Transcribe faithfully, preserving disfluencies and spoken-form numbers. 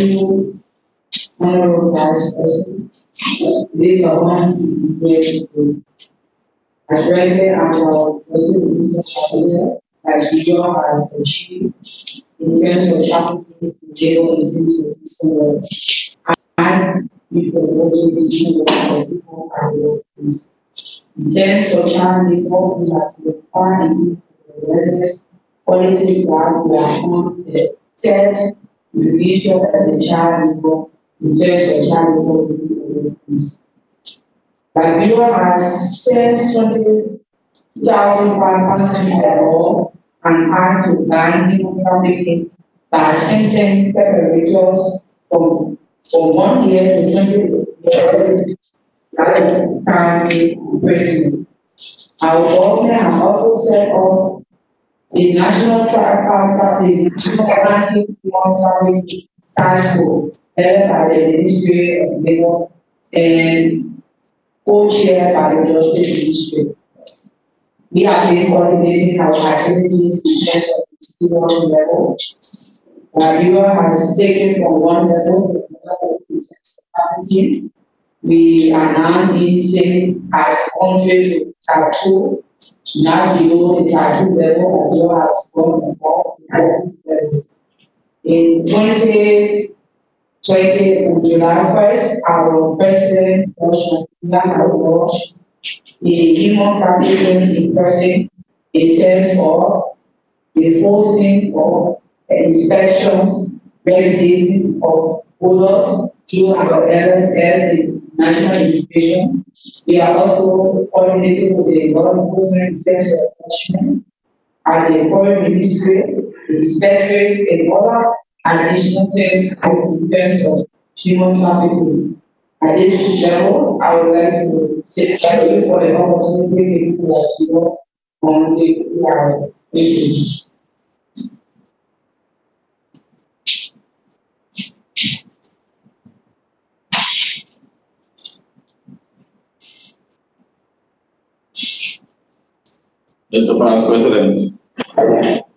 you, Honorable Vice President. It is our honor to be here today. As granted our President Mister Chancellor, that Vigo has achieved in terms of trafficking in jail in terms of fiscal law. And we promote to issue of people and workplace. In terms of child labor, we have required into the awareness policy that we are on the third revision of the child labor in terms of child labor in the workplace. Liberia has since twenty thousand five hundred law and act to ban human trafficking by sentencing perpetrators from from one year to twenty years lifetime imprisonment. Our government has also set up the National Traffic, the National Anti-Human Trafficking Task Force, headed by the Ministry of Labour and co-chaired by the Justice Ministry. We have been coordinating our activities in terms of the student level. Liberia has taken from one level to another in terms of trafficking. We are now being seen as a country to tattoo, now below the tattoo level, as well as gone above the tattoo level. In twenty twenty, on July first, our President, Joshua has launched the human trafficking in person in terms of the enforcing of inspections, regulating of odors through our L S S, the National Immigration. We are also coordinating with the law enforcement in terms of enforcement and the foreign ministry, inspectors, and other additional things in terms of human trafficking. At this level, I would like to say thank you for the opportunity to was you on the uh, meeting. Mister Vice President,